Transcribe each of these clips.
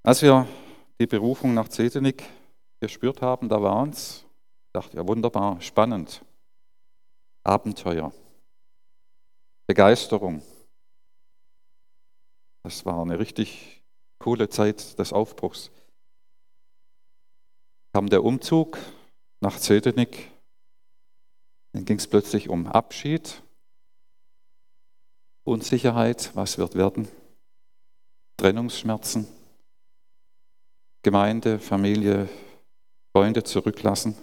Als wir die Berufung nach Zetenik gespürt haben, da war uns, dachte ja wunderbar, spannend, Abenteuer, Begeisterung. Das war eine richtig coole Zeit des Aufbruchs. Kam der Umzug nach Zetenik, dann ging es plötzlich um Abschied, Unsicherheit, was wird werden, Trennungsschmerzen, Gemeinde, Familie, Freunde zurücklassen.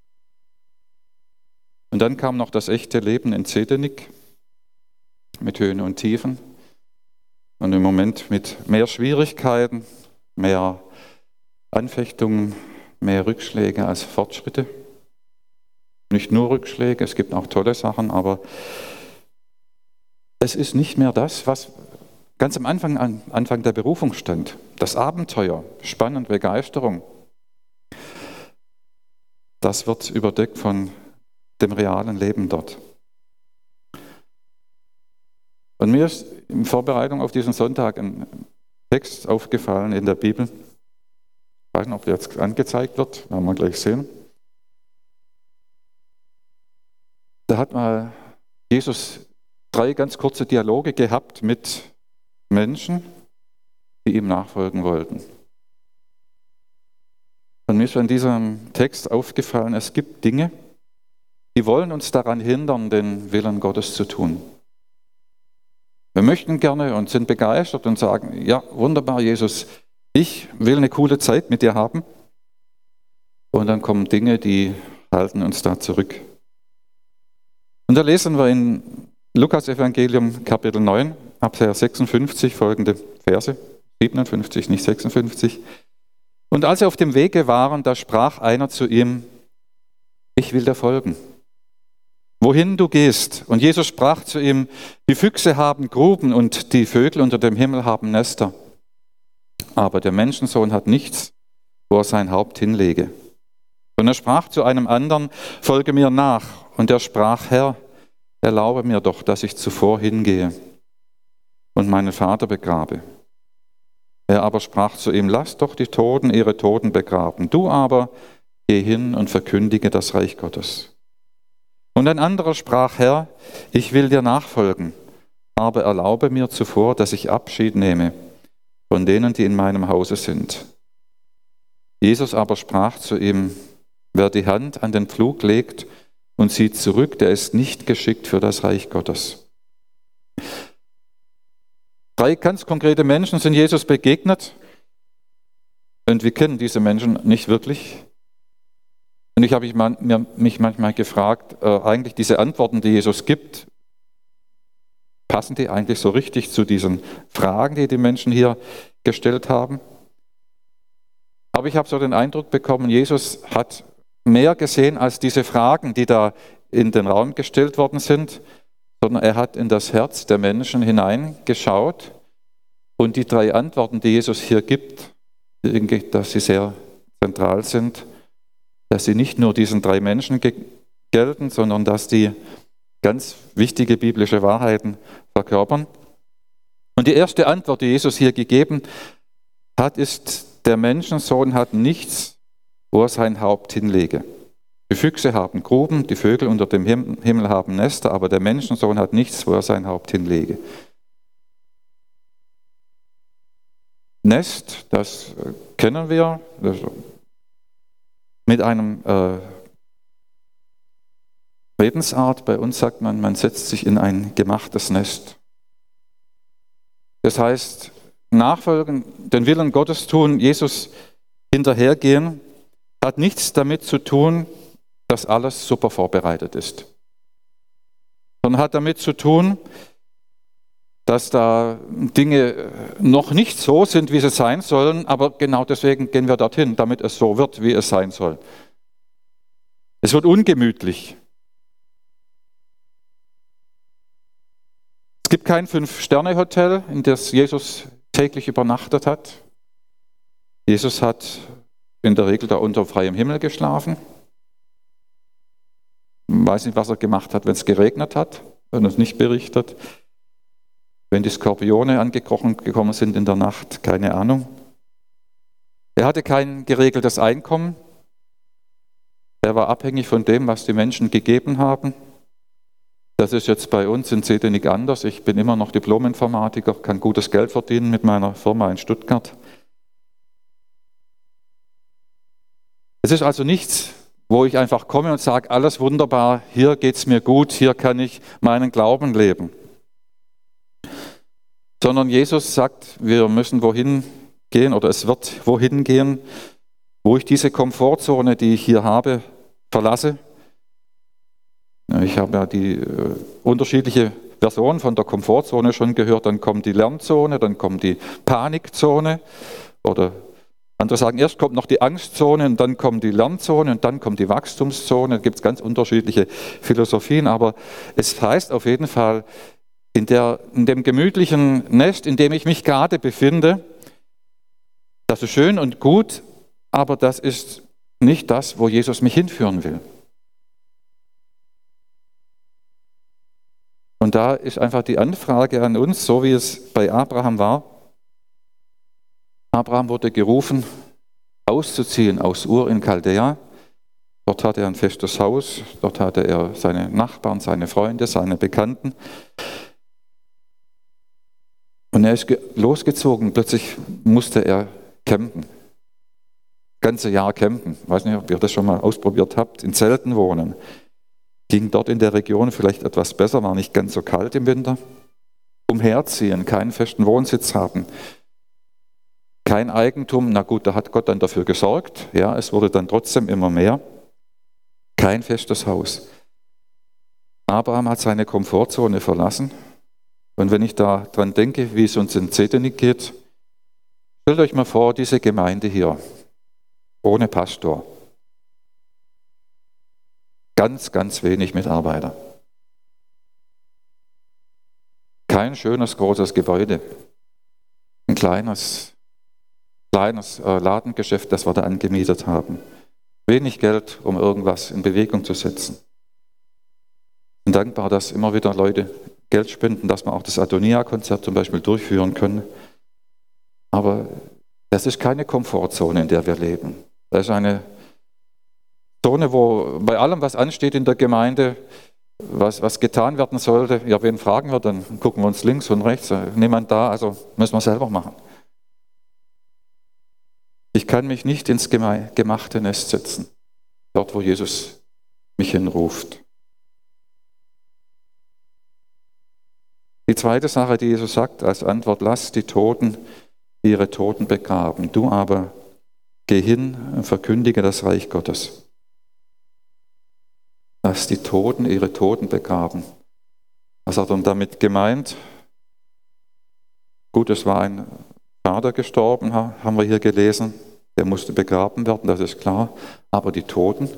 Und dann kam noch das echte Leben in Zetenik mit Höhen und Tiefen und im Moment mit mehr Schwierigkeiten, mehr Anfechtungen, mehr Rückschläge als Fortschritte. Nicht nur Rückschläge, es gibt auch tolle Sachen, aber es ist nicht mehr das, was ganz am Anfang der Berufung stand. Das Abenteuer, Spannung, Begeisterung, das wird überdeckt von dem realen Leben dort. Und mir ist in Vorbereitung auf diesen Sonntag ein Text aufgefallen in der Bibel. Ich weiß nicht, ob der jetzt angezeigt wird, werden wir gleich sehen. Da hat mal Jesus 3 ganz kurze Dialoge gehabt mit Menschen, die ihm nachfolgen wollten. Und mir ist in diesem Text aufgefallen, es gibt Dinge, die wollen uns daran hindern, den Willen Gottes zu tun. Wir möchten gerne und sind begeistert und sagen, ja, wunderbar, Jesus, ich will eine coole Zeit mit dir haben. Und dann kommen Dinge, die halten uns da zurück. Und da lesen wir in Lukas Evangelium Kapitel 9, Abvers 56 folgende Verse, 57, nicht 56. Und als sie auf dem Wege waren, da sprach einer zu ihm, ich will dir folgen. Wohin du gehst. Und Jesus sprach zu ihm, die Füchse haben Gruben und die Vögel unter dem Himmel haben Nester. Aber der Menschensohn hat nichts, wo er sein Haupt hinlege. Und er sprach zu einem anderen, folge mir nach. Und er sprach, Herr, erlaube mir doch, dass ich zuvor hingehe und meinen Vater begrabe. Er aber sprach zu ihm, lass doch die Toten ihre Toten begraben. Du aber geh hin und verkündige das Reich Gottes. Und ein anderer sprach, Herr, ich will dir nachfolgen, aber erlaube mir zuvor, dass ich Abschied nehme von denen, die in meinem Hause sind. Jesus aber sprach zu ihm, wer die Hand an den Pflug legt und sieht zurück, der ist nicht geschickt für das Reich Gottes. 3 ganz konkrete Menschen sind Jesus begegnet und wir kennen diese Menschen nicht wirklich. Und ich habe mich manchmal gefragt, eigentlich diese Antworten, die Jesus gibt, passen die eigentlich so richtig zu diesen Fragen, die die Menschen hier gestellt haben? Aber ich habe so den Eindruck bekommen, Jesus hat mehr gesehen als diese Fragen, die da in den Raum gestellt worden sind, sondern er hat in das Herz der Menschen hineingeschaut und die 3 Antworten, die Jesus hier gibt, ich denke, dass sie sehr zentral sind, dass sie nicht nur diesen 3 Menschen gelten, sondern dass die ganz wichtige biblische Wahrheiten verkörpern. Und die erste Antwort, die Jesus hier gegeben hat, ist, der Menschensohn hat nichts, wo er sein Haupt hinlege. Die Füchse haben Gruben, die Vögel unter dem Himmel haben Nester, aber der Menschensohn hat nichts, wo er sein Haupt hinlege. Nest, das kennen wir, mit einem Redensart, bei uns sagt man, man setzt sich in ein gemachtes Nest. Das heißt, nachfolgen, den Willen Gottes tun, Jesus hinterhergehen, hat nichts damit zu tun, dass alles super vorbereitet ist. Sondern hat damit zu tun, dass da Dinge noch nicht so sind, wie sie sein sollen, aber genau deswegen gehen wir dorthin, damit es so wird, wie es sein soll. Es wird ungemütlich. Es gibt kein 5-Sterne-Hotel, in das Jesus täglich übernachtet hat. Jesus hat in der Regel da unter freiem Himmel geschlafen. Ich weiß nicht, was er gemacht hat, wenn es geregnet hat, wenn er es nicht berichtet. Wenn die Skorpione angekrochen gekommen sind in der Nacht, keine Ahnung. Er hatte kein geregeltes Einkommen. Er war abhängig von dem, was die Menschen gegeben haben. Das ist jetzt bei uns in Zedenik anders. Ich bin immer noch Diplom-Informatiker, kann gutes Geld verdienen mit meiner Firma in Stuttgart. Es ist also nichts, wo ich einfach komme und sage, alles wunderbar, hier geht es mir gut, hier kann ich meinen Glauben leben. Sondern Jesus sagt, wir müssen wohin gehen oder es wird wohin gehen, wo ich diese Komfortzone, die ich hier habe, verlasse. Ich habe ja die unterschiedliche Versionen von der Komfortzone schon gehört. Dann kommt die Lernzone, dann kommt die Panikzone. Oder andere sagen, erst kommt noch die Angstzone und dann kommt die Lernzone und dann kommt die Wachstumszone. Da gibt es ganz unterschiedliche Philosophien. Aber es heißt auf jeden Fall, in dem gemütlichen Nest, in dem ich mich gerade befinde, das ist schön und gut, aber das ist nicht das, wo Jesus mich hinführen will. Und da ist einfach die Anfrage an uns, so wie es bei Abraham war. Abraham wurde gerufen, auszuziehen aus Ur in Chaldea. Dort hatte er ein festes Haus, dort hatte er seine Nachbarn, seine Freunde, seine Bekannten. Und er ist losgezogen, plötzlich musste er campen. Das ganze Jahr campen. Ich weiß nicht, ob ihr das schon mal ausprobiert habt, in Zelten wohnen. Ging dort in der Region vielleicht etwas besser, war nicht ganz so kalt im Winter. Umherziehen, keinen festen Wohnsitz haben, kein Eigentum, na gut, da hat Gott dann dafür gesorgt. Ja, es wurde dann trotzdem immer mehr. Kein festes Haus. Abraham hat seine Komfortzone verlassen. Und wenn ich da dran denke, wie es uns in Zedenik geht, stellt euch mal vor, diese Gemeinde hier, ohne Pastor. Ganz, ganz wenig Mitarbeiter. Kein schönes, großes Gebäude. Ein kleines Ladengeschäft, das wir da angemietet haben. Wenig Geld, um irgendwas in Bewegung zu setzen. Ich bin dankbar, dass immer wieder Leute Geld spenden, dass wir auch das Adonia-Konzert zum Beispiel durchführen können. Aber das ist keine Komfortzone, in der wir leben. Das ist eine Zone, wo bei allem, was ansteht in der Gemeinde, was getan werden sollte, ja, wen fragen wir, dann gucken wir uns links und rechts, niemand da, also müssen wir selber machen. Ich kann mich nicht ins gemachte Nest setzen, dort, wo Jesus mich hinruft. Die zweite Sache, die Jesus sagt als Antwort, lasst die Toten ihre Toten begraben. Du aber geh hin und verkündige das Reich Gottes. Lass die Toten ihre Toten begraben. Was hat er damit gemeint? Gut, es war ein Vater gestorben, haben wir hier gelesen. Der musste begraben werden, das ist klar. Aber die Toten?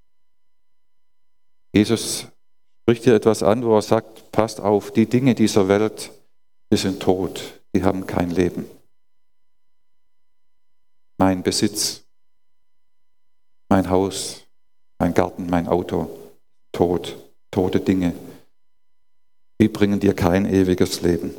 Jesus spricht hier etwas an, wo er sagt, passt auf, die Dinge dieser Welt, die sind tot, die haben kein Leben. Mein Besitz, mein Haus, mein Garten, mein Auto, tot, tote Dinge, die bringen dir kein ewiges Leben.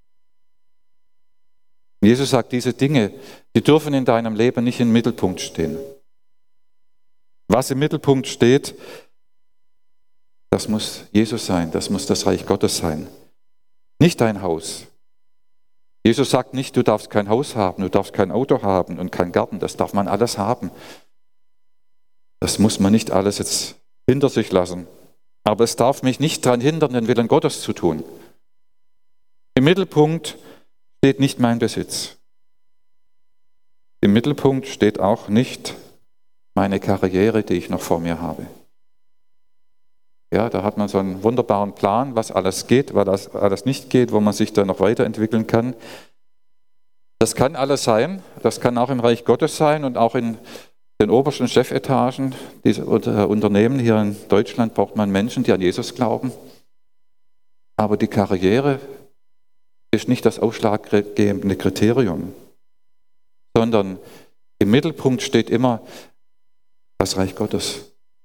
Jesus sagt, diese Dinge, die dürfen in deinem Leben nicht im Mittelpunkt stehen. Was im Mittelpunkt steht, das muss Jesus sein, das muss das Reich Gottes sein. Nicht dein Haus. Jesus sagt nicht, du darfst kein Haus haben, du darfst kein Auto haben und kein Garten, das darf man alles haben. Das muss man nicht alles jetzt hinter sich lassen. Aber es darf mich nicht daran hindern, den Willen Gottes zu tun. Im Mittelpunkt steht nicht mein Besitz. Im Mittelpunkt steht auch nicht meine Karriere, die ich noch vor mir habe. Ja, da hat man so einen wunderbaren Plan, was alles geht, was alles nicht geht, wo man sich dann noch weiterentwickeln kann. Das kann alles sein, das kann auch im Reich Gottes sein und auch in den obersten Chefetagen dieser Unternehmen hier in Deutschland braucht man Menschen, die an Jesus glauben. Aber die Karriere ist nicht das ausschlaggebende Kriterium, sondern im Mittelpunkt steht immer das Reich Gottes.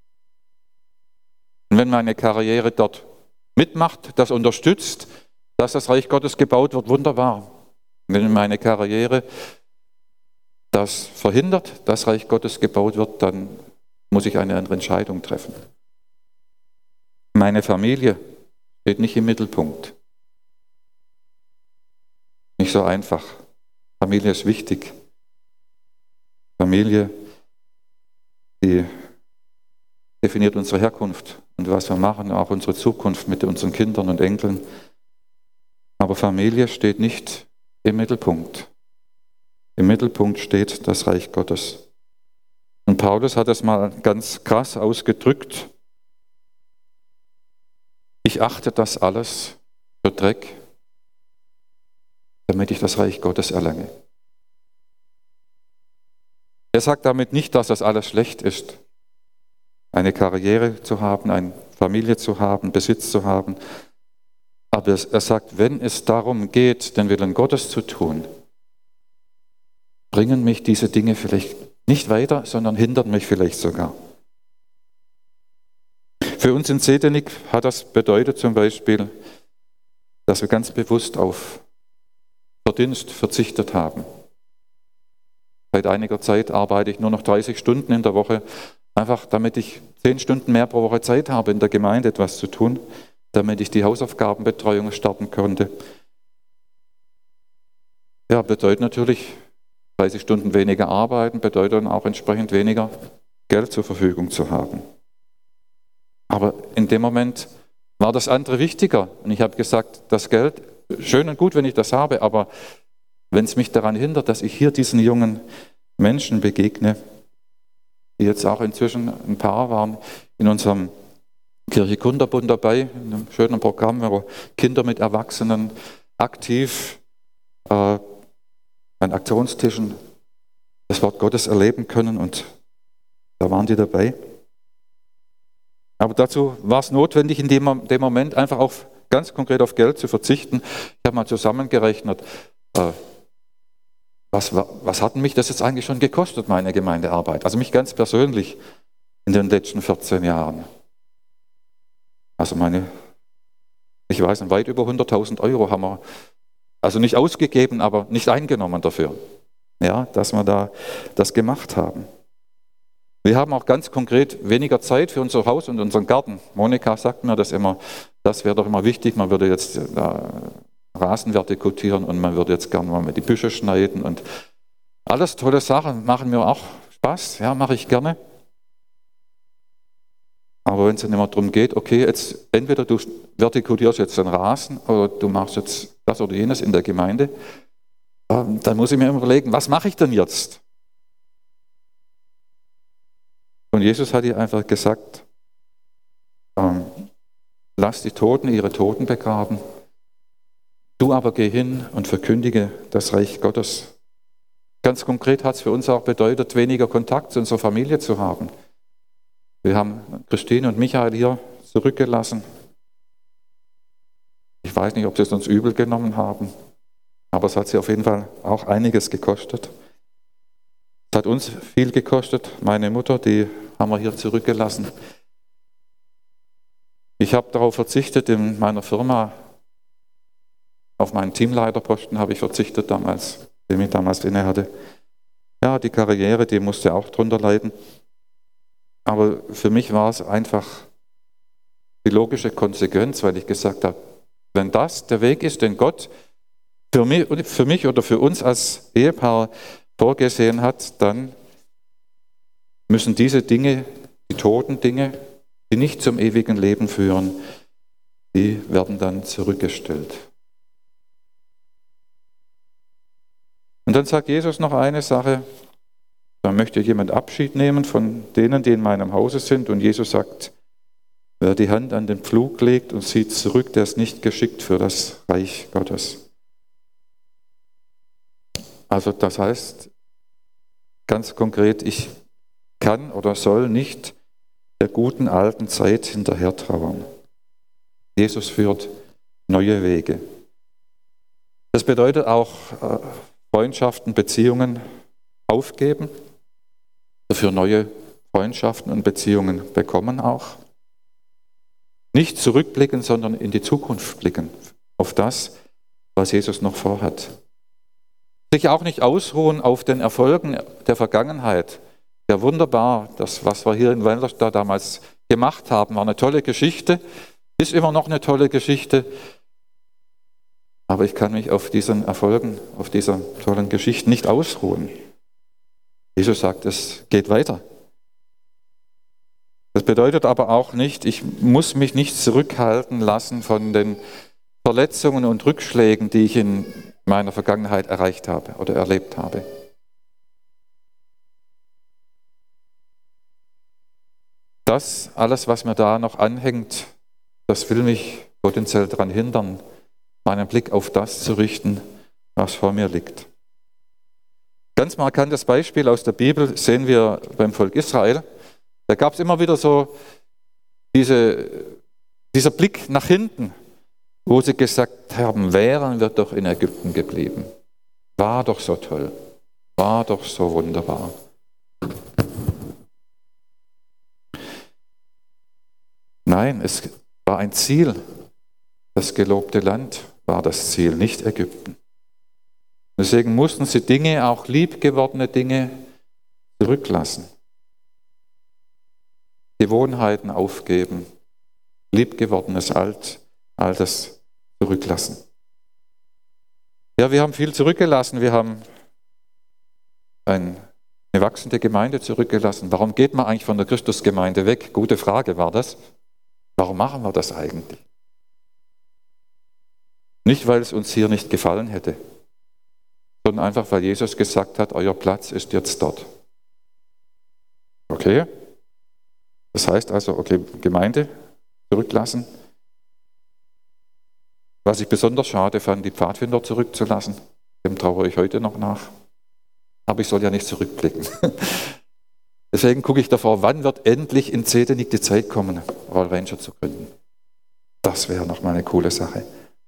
Und wenn meine Karriere dort mitmacht, das unterstützt, dass das Reich Gottes gebaut wird, wunderbar. Wenn meine Karriere das verhindert, dass Reich Gottes gebaut wird, dann muss ich eine andere Entscheidung treffen. Meine Familie steht nicht im Mittelpunkt. Nicht so einfach. Familie ist wichtig. Familie, die definiert unsere Herkunft und was wir machen, auch unsere Zukunft mit unseren Kindern und Enkeln. Aber Familie steht nicht im Mittelpunkt. Im Mittelpunkt steht das Reich Gottes. Und Paulus hat es mal ganz krass ausgedrückt. Ich achte das alles für Dreck, damit ich das Reich Gottes erlange. Er sagt damit nicht, dass das alles schlecht ist. Eine Karriere zu haben, eine Familie zu haben, Besitz zu haben. Aber er sagt, wenn es darum geht, den Willen Gottes zu tun, bringen mich diese Dinge vielleicht nicht weiter, sondern hindern mich vielleicht sogar. Für uns in Sedenik hat das bedeutet zum Beispiel, dass wir ganz bewusst auf Verdienst verzichtet haben. Seit einiger Zeit arbeite ich nur noch 30 Stunden in der Woche, einfach damit ich 10 Stunden mehr pro Woche Zeit habe, in der Gemeinde etwas zu tun, damit ich die Hausaufgabenbetreuung starten konnte. Ja, bedeutet natürlich, 30 Stunden weniger arbeiten, bedeutet dann auch entsprechend weniger Geld zur Verfügung zu haben. Aber in dem Moment war das andere wichtiger. Und ich habe gesagt, das Geld, schön und gut, wenn ich das habe, aber wenn es mich daran hindert, dass ich hier diesen jungen Menschen begegne, die jetzt auch inzwischen ein paar waren in unserem Kirche Kunterbund dabei, in einem schönen Programm, wo Kinder mit Erwachsenen aktiv an Aktionstischen das Wort Gottes erleben können und da waren die dabei. Aber dazu war es notwendig, in dem Moment einfach auch ganz konkret auf Geld zu verzichten. Ich habe mal zusammengerechnet, was hat mich das jetzt eigentlich schon gekostet, meine Gemeindearbeit? Also mich ganz persönlich in den letzten 14 Jahren. Also ich weiß nicht, weit über 100.000 Euro haben wir, also nicht ausgegeben, aber nicht eingenommen dafür, ja, dass wir da das gemacht haben. Wir haben auch ganz konkret weniger Zeit für unser Haus und unseren Garten. Monika sagt mir das immer, das wäre doch immer wichtig, man würde jetzt Rasen vertikutieren und man würde jetzt gerne mal die Büsche schneiden und alles tolle Sachen, machen mir auch Spaß, ja, mache ich gerne. Aber wenn es dann immer darum geht, okay, jetzt entweder du vertikutierst jetzt den Rasen oder du machst jetzt das oder jenes in der Gemeinde, dann muss ich mir immer überlegen, was mache ich denn jetzt? Und Jesus hat ihr einfach gesagt, lass die Toten ihre Toten begraben, du aber geh hin und verkündige das Reich Gottes. Ganz konkret hat es für uns auch bedeutet, weniger Kontakt zu unserer Familie zu haben. Wir haben Christine und Michael hier zurückgelassen. Ich weiß nicht, ob sie es uns übel genommen haben, aber es hat sie auf jeden Fall auch einiges gekostet. Es hat uns viel gekostet. Meine Mutter, die haben wir hier zurückgelassen. Ich habe darauf verzichtet, in meiner Firma, auf meinen Teamleiterposten habe ich verzichtet damals, den ich damals inne hatte. Ja, die Karriere, die musste auch drunter leiden. Aber für mich war es einfach die logische Konsequenz, weil ich gesagt habe, wenn das der Weg ist, den Gott für mich oder für uns als Ehepaar vorgesehen hat, dann müssen diese Dinge, die toten Dinge, die nicht zum ewigen Leben führen, die werden dann zurückgestellt. Und dann sagt Jesus noch eine Sache, da möchte jemand Abschied nehmen von denen, die in meinem Hause sind. Und Jesus sagt, wer die Hand an den Pflug legt und sieht zurück, der ist nicht geschickt für das Reich Gottes. Also das heißt ganz konkret, ich kann oder soll nicht der guten alten Zeit hinterher trauern. Jesus führt neue Wege. Das bedeutet auch Freundschaften, Beziehungen aufgeben, dafür neue Freundschaften und Beziehungen bekommen auch. Nicht zurückblicken, sondern in die Zukunft blicken, auf das, was Jesus noch vorhat. sich auch nicht ausruhen auf den Erfolgen der Vergangenheit. Ja, wunderbar, das, was wir hier in Wenlerstadt damals gemacht haben, war eine tolle Geschichte, ist immer noch eine tolle Geschichte. Aber ich kann mich auf diesen Erfolgen, auf dieser tollen Geschichte nicht ausruhen. Jesus sagt, es geht weiter. Das bedeutet aber auch nicht, ich muss mich nicht zurückhalten lassen von den Verletzungen und Rückschlägen, die ich in meiner Vergangenheit erreicht habe oder erlebt habe. Das alles, was mir da noch anhängt, das will mich potenziell daran hindern, meinen Blick auf das zu richten, was vor mir liegt. Ganz markantes Beispiel aus der Bibel sehen wir beim Volk Israel. Da gab es immer wieder so dieser Blick nach hinten, wo sie gesagt haben, wären wir doch in Ägypten geblieben. War doch so toll, war doch so wunderbar. Nein, es war ein Ziel. Das gelobte Land war das Ziel, nicht Ägypten. Deswegen mussten sie Dinge, auch liebgewordene Dinge, zurücklassen. Gewohnheiten aufgeben, liebgewordenes Altes zurücklassen. Ja, wir haben viel zurückgelassen. Wir haben eine wachsende Gemeinde zurückgelassen. Warum geht man eigentlich von der Christusgemeinde weg? Gute Frage war das. Warum machen wir das eigentlich? Nicht, weil es uns hier nicht gefallen hätte, sondern einfach, weil Jesus gesagt hat, euer Platz ist jetzt dort. Okay? Das heißt also, okay, Gemeinde zurücklassen. Was ich besonders schade fand, die Pfadfinder zurückzulassen, dem trauere ich heute noch nach. Aber ich soll ja nicht zurückblicken. Deswegen gucke ich davor, wann wird endlich in Zedenik die Zeit kommen, Royal Ranger zu gründen. Das wäre nochmal eine coole Sache.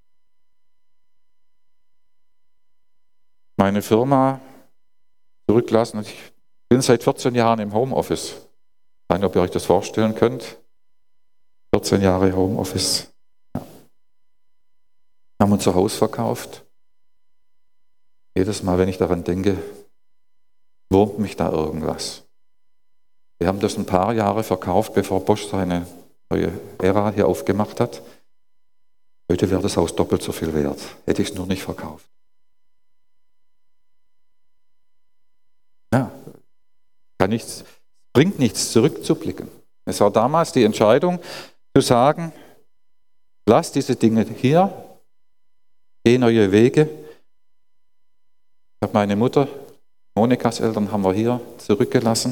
Meine Firma zurücklassen. Ich bin seit 14 Jahren im Homeoffice. Ich weiß nicht, ob ihr euch das vorstellen könnt. 14 Jahre Homeoffice. Ja. Haben unser Haus verkauft. Jedes Mal, wenn ich daran denke, wurmt mich da irgendwas. Wir haben das ein paar Jahre verkauft, bevor Bosch seine neue Ära hier aufgemacht hat. Heute wäre das Haus doppelt so viel wert. Hätte ich es nur nicht verkauft. Ja, bringt nichts, zurückzublicken. Es war damals die Entscheidung zu sagen, lass diese Dinge hier, geh neue Wege. Ich habe meine Mutter, Monikas Eltern haben wir hier zurückgelassen.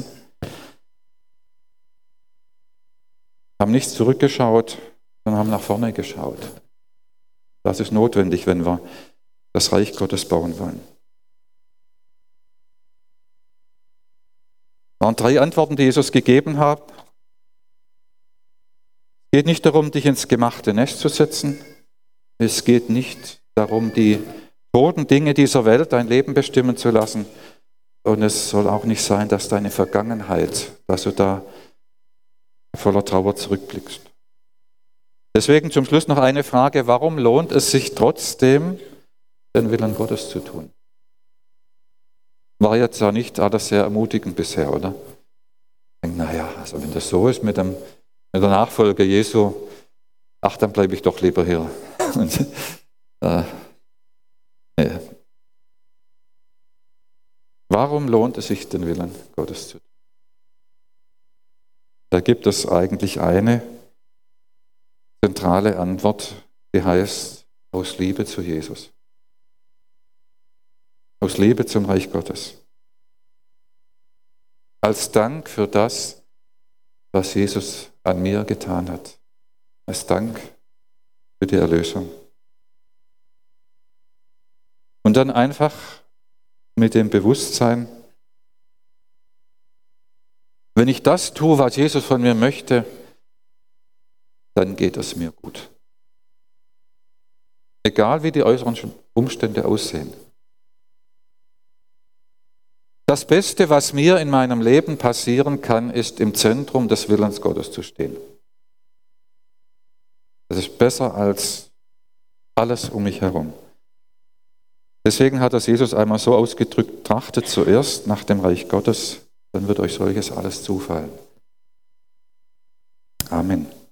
Haben nicht zurückgeschaut, sondern haben nach vorne geschaut. Das ist notwendig, wenn wir das Reich Gottes bauen wollen. Das waren 3 Antworten, die Jesus gegeben hat. Es geht nicht darum, dich ins gemachte Nest zu setzen. Es geht nicht darum, die toten Dinge dieser Welt dein Leben bestimmen zu lassen. Und es soll auch nicht sein, dass deine Vergangenheit, dass du da voller Trauer zurückblickst. Deswegen zum Schluss noch eine Frage: Warum lohnt es sich trotzdem, den Willen Gottes zu tun? War jetzt ja nicht alles sehr ermutigend bisher, oder? Ich denke, naja, also wenn das so ist mit der Nachfolge Jesu, dann bleibe ich doch lieber hier. Und, nee. Warum lohnt es sich, den Willen Gottes zu tun? Da gibt es eigentlich eine zentrale Antwort, die heißt, aus Liebe zu Jesus. Aus Liebe zum Reich Gottes. Als Dank für das, was Jesus an mir getan hat. Als Dank für die Erlösung. Und dann einfach mit dem Bewusstsein, wenn ich das tue, was Jesus von mir möchte, dann geht es mir gut. Egal wie die äußeren Umstände aussehen. Das Beste, was mir in meinem Leben passieren kann, ist im Zentrum des Willens Gottes zu stehen. Das ist besser als alles um mich herum. Deswegen hat das Jesus einmal so ausgedrückt: Trachtet zuerst nach dem Reich Gottes, dann wird euch solches alles zufallen. Amen.